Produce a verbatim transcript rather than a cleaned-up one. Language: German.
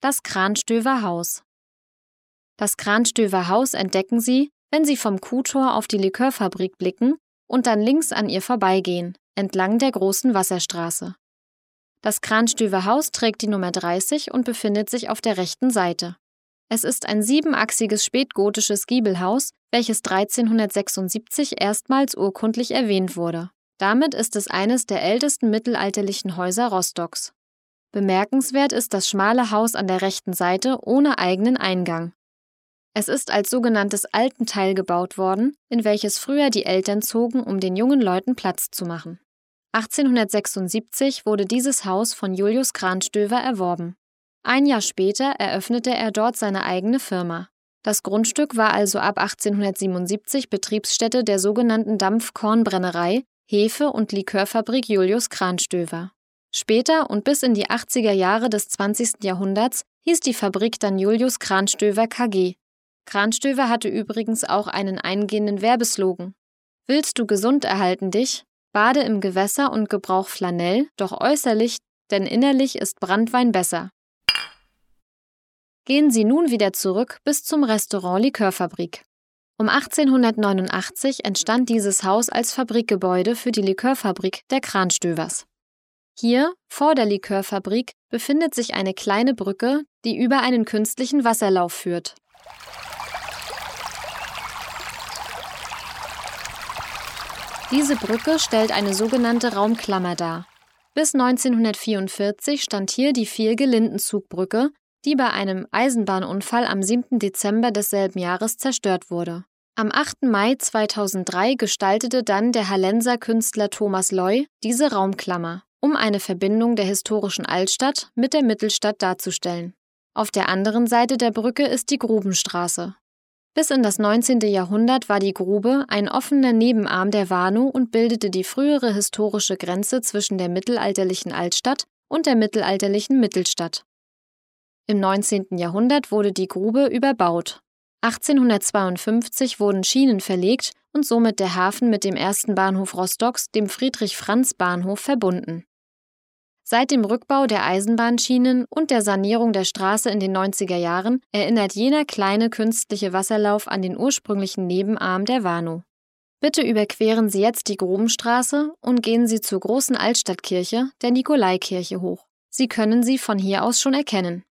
Das Kranstöwer Haus. Das Kranstöwer Haus entdecken Sie, wenn Sie vom Kuhtor auf die Likörfabrik blicken und dann links an ihr vorbeigehen, entlang der großen Wasserstraße. Das Kranstöwer Haus trägt die Nummer dreißig und befindet sich auf der rechten Seite. Es ist ein siebenachsiges spätgotisches Giebelhaus, welches dreizehnhundertsechsundsiebzig erstmals urkundlich erwähnt wurde. Damit ist es eines der ältesten mittelalterlichen Häuser Rostocks. Bemerkenswert ist das schmale Haus an der rechten Seite ohne eigenen Eingang. Es ist als sogenanntes Altenteil gebaut worden, in welches früher die Eltern zogen, um den jungen Leuten Platz zu machen. achtzehnhundertsechsundsiebzig wurde dieses Haus von Julius Kranstöwer erworben. Ein Jahr später eröffnete er dort seine eigene Firma. Das Grundstück war also ab achtzehnhundertsiebenundsiebzig Betriebsstätte der sogenannten Dampfkornbrennerei, Hefe- und Likörfabrik Julius Kranstöwer. Später und bis in die achtziger Jahre des zwanzigsten Jahrhunderts hieß die Fabrik dann Julius Kranstöwer K G. Kranstöwer hatte übrigens auch einen eingehenden Werbeslogan: Willst du gesund erhalten dich? Bade im Gewässer und gebrauch Flanell, doch äußerlich, denn innerlich ist Branntwein besser. Gehen Sie nun wieder zurück bis zum Restaurant Likörfabrik. Um achtzehnhundertneunundachtzig entstand dieses Haus als Fabrikgebäude für die Likörfabrik der Kranstöwers. Hier, vor der Likörfabrik, befindet sich eine kleine Brücke, die über einen künstlichen Wasserlauf führt. Diese Brücke stellt eine sogenannte Raumklammer dar. Bis neunzehnhundertvierundvierzig stand hier die Vierge-Linden-Zugbrücke, die bei einem Eisenbahnunfall am siebten Dezember desselben Jahres zerstört wurde. Am achten Mai zweitausenddrei gestaltete dann der Hallenser Künstler Thomas Loy diese Raumklammer, um eine Verbindung der historischen Altstadt mit der Mittelstadt darzustellen. Auf der anderen Seite der Brücke ist die Grubenstraße. Bis in das neunzehnte Jahrhundert war die Grube ein offener Nebenarm der Warnow und bildete die frühere historische Grenze zwischen der mittelalterlichen Altstadt und der mittelalterlichen Mittelstadt. Im neunzehnten Jahrhundert wurde die Grube überbaut. achtzehnhundertzweiundfünfzig wurden Schienen verlegt und somit der Hafen mit dem ersten Bahnhof Rostocks, dem Friedrich-Franz-Bahnhof, verbunden. Seit dem Rückbau der Eisenbahnschienen und der Sanierung der Straße in den neunziger Jahren erinnert jener kleine künstliche Wasserlauf an den ursprünglichen Nebenarm der Warnow. Bitte überqueren Sie jetzt die Grubenstraße und gehen Sie zur großen Altstadtkirche, der Nikolaikirche, hoch. Sie können sie von hier aus schon erkennen.